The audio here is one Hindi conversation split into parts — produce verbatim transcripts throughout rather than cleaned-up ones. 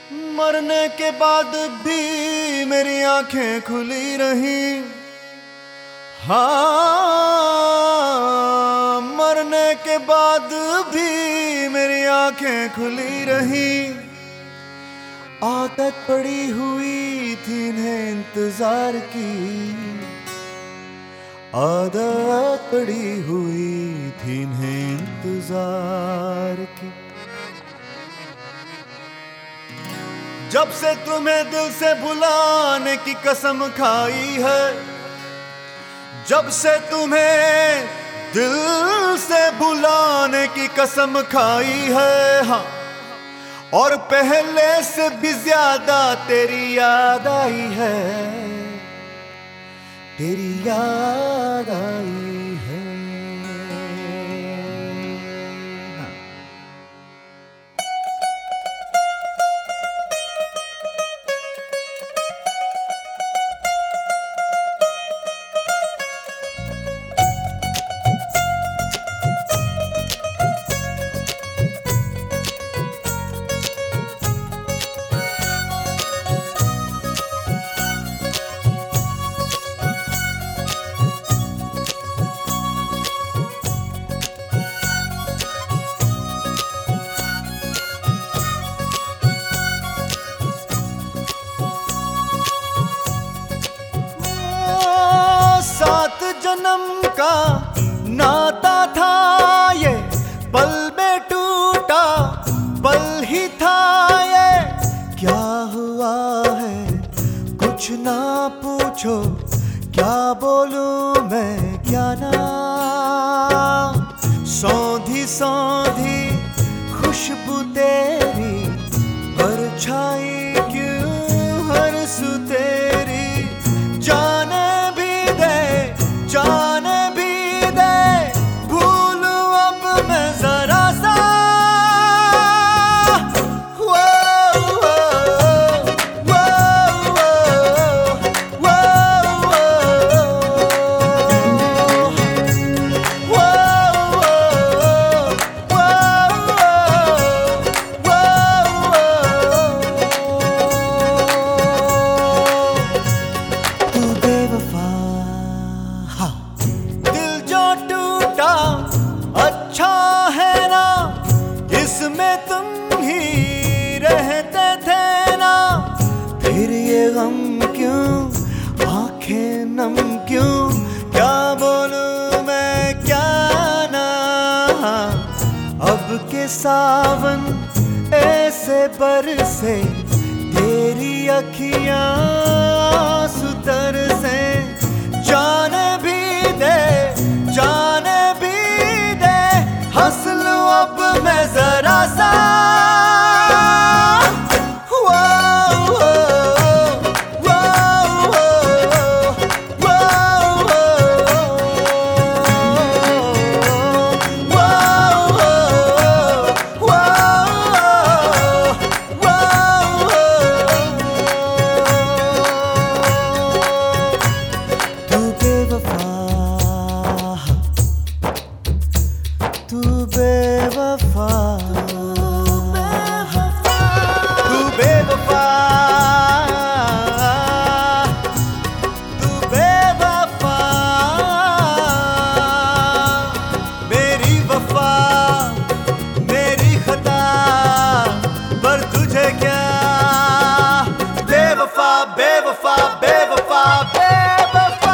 मरने के बाद भी मेरी आंखें खुली रही। हाँ, मरने के बाद भी मेरी आंखें खुली रही। आदत पड़ी हुई थी इन्हें इंतजार की, आदत पड़ी हुई थी इन्हें इंतजार की। जब से तुम्हें दिल से भुलाने की कसम खाई है, जब से तुम्हें दिल से भुलाने की कसम खाई है, हाँ, और पहले से भी ज्यादा तेरी याद आई है, तेरी याद आई है। सात जन्म का नाता था ये, पल में टूटा पल ही था ये। क्या हुआ है कुछ ना पूछो, क्या बोलूं मैं क्या ना। सौंधी सौंधी खुशबू तेरी, परछाई क्यों हर सु तेरी। जाने जाने भी दे, भूलूं अब मैं जरा सा। वो, वो, वो, वो, तू बेवफा, अच्छा है ना इसमें तुम ही रहते थे ना। फिर ये गम क्यों, आंखें नम क्यों, क्या बोलूं मैं क्या ना। अब के सावन ऐसे बरसे, तेरी अखियां आंसू तरसे। जाने भी दे, जाने भी हंस लूं अब मैं जरा सा। तू बेवफा, तू बेवफा, तू बेवफा। मेरी वफा मेरी खता, पर तुझे क्या। बेवफा बेवफा बेवफा बेवफा।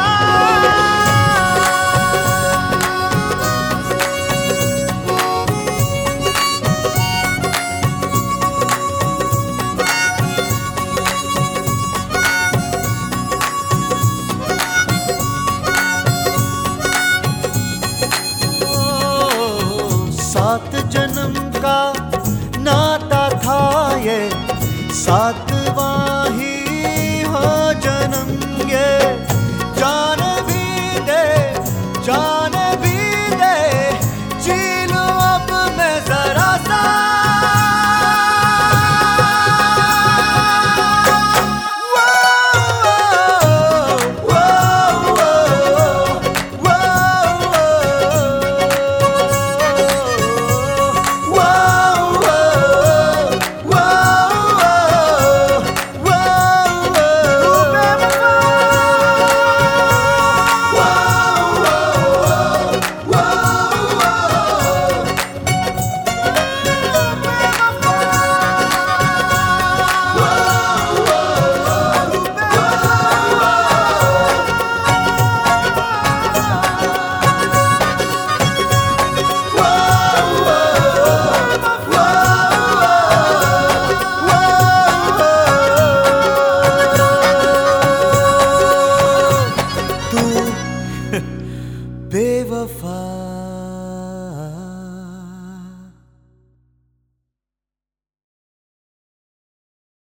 सात जन्म का नाता था ये, सातवां ही हो जन्म ये।